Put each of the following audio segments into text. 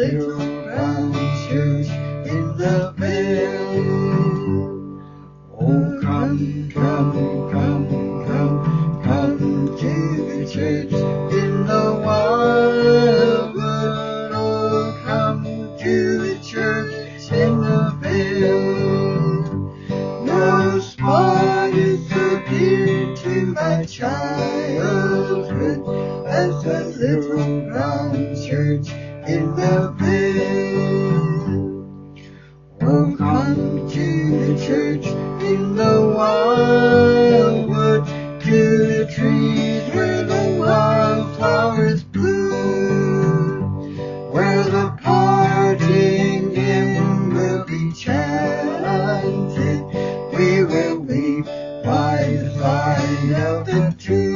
little brown church in the vale. Oh, come, come, come, come, come to the church in the wildwood. Oh, come to the church in the vale. No spot is so dear to my childhood as that little brown church in the vale. Oh, come to the church in the wildwood, to the trees where the wildflowers bloom, where the parting hymn will be chanted. We will weep by the side of the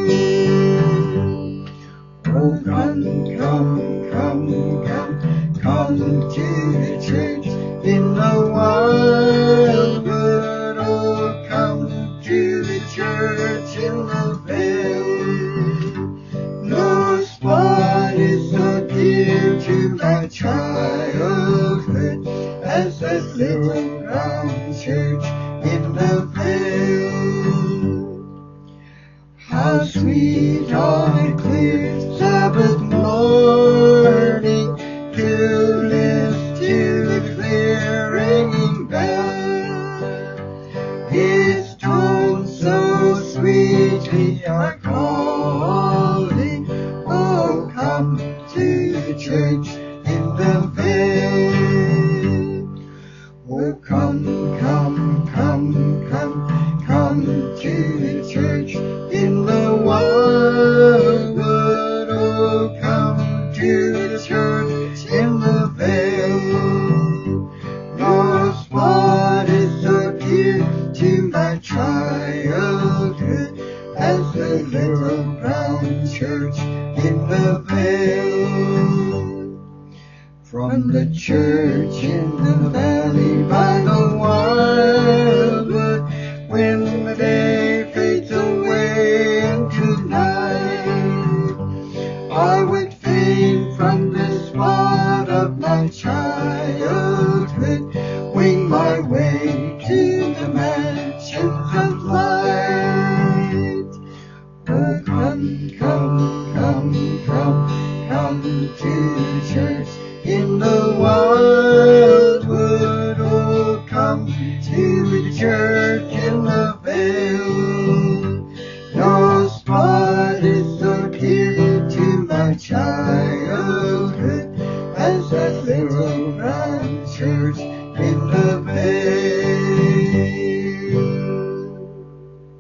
tomb. Oh, come, come, come, come, come to the church in the wildwood. Oh, come to the church in the vale. No spot is so dear to my childhood as that little brown church in the vale. How sweet on a clear Sabbath morning to listen to the clear ringing bell. His tones so sweetly are calling. Oh, come to the church in the vale. Oh, come, come, come, come, come to the church in the wildwood. Oh, come to the church in the vale. No spot is so dear to my childhood as the little brown church in the vale. From the church in the valley by the wildwood, when the day fades away into night, I would fain from this spot of my childhood wing my way to the mansions of light. Oh, come, come, come, come, come to the church in the wildwood. Oh, come to the church in the vale. No spot is so dear to my childhood as that little brown church in the